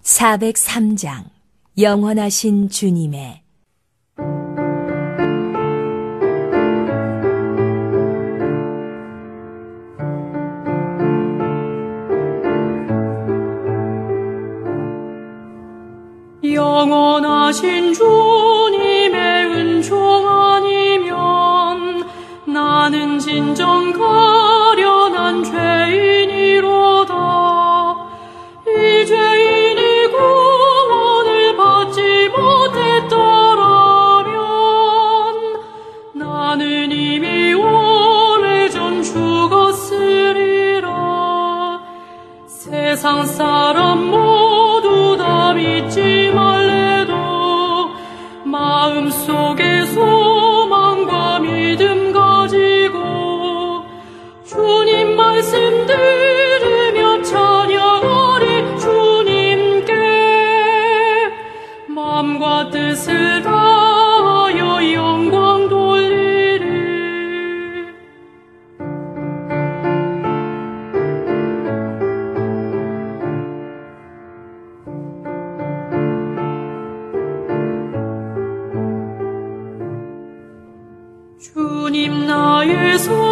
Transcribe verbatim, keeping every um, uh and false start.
사백삼 장 영원하신 주님의 영원하신 주님의 은총 아니면 나는 진정 가련한 죄인이로다. 이 죄인이 구원을 받지 못했더라면 나는 이미 오래전 죽었으리라. 세상 사람 모두 다 믿지 말래도 마음속에 소망과 믿음 가지고 주님 말씀 들으며 찬양하리. 주님께 마음과 뜻을 다하여 영광 돌리리. 주님 나의 소망